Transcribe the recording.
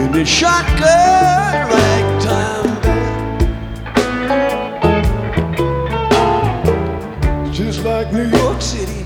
in the shotgun ragtime band. Just like New York City.